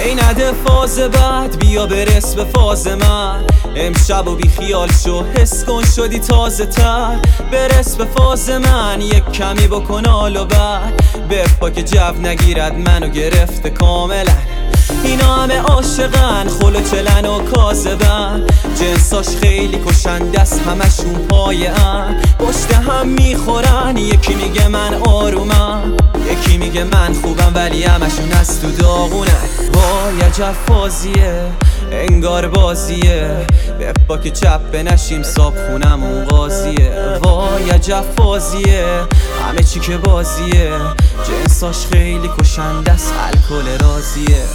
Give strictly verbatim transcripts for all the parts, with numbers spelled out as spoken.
ای نده فاز بعد بیا برس به فاز من. امشب و بی خیال شو حس کن شدی تازه تر. برس به فاز من یک کمی بکن حال و بعد بپا که جو نگیرد منو گرفته کاملا. اینا همه عاشقن خلو چلن و کاذبن، جنساش خیلی کشنده است همشون پایه ان. پشت هم میخورن یکی میگه من آرومم، یکی میگه من خوبم ولی همشون از تو داغونن. وای عجب فازیه انگار بازیه، بپا که چپ نشیم صاحب خونمون قاضیه. وای عجب فازیه همه چی که بازیه، جنساش خیلی کشنده است الکل رازیه.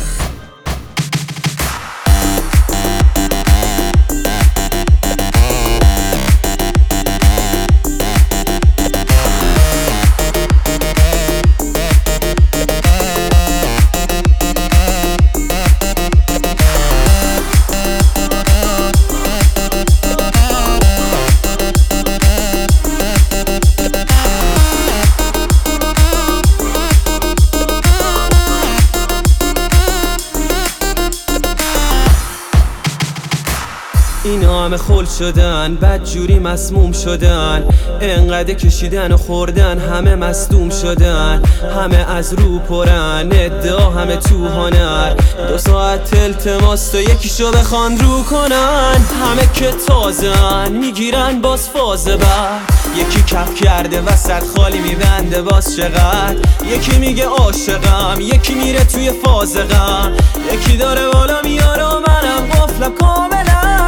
اینا همه خل شدن بد جوری مسموم شدن، انقدر کشیدن و خوردن همه مصدوم شدن. همه از رو پرن ادعا همه تو هنر، دو ساعت التماس تا یکیشو بخوان رو کنن. همه که تازن میگیرن باز فاز بعد، یکی کف کرده وسط خالی میبنده باز چقدر. یکی میگه عاشقم یکی میره توی فاز غم، یکی داره بالا میاره و منم قفلم کاملا.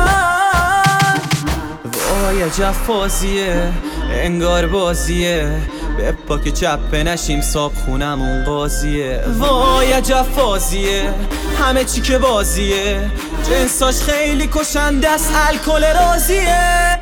وای عجب فازیه انگار بازیه، بپا که چپ نشیم صاحب خونمون قاضیه. وای عجب فازیه همه چی که بازیه، جنساش خیلی کشنده است الکل رازیه.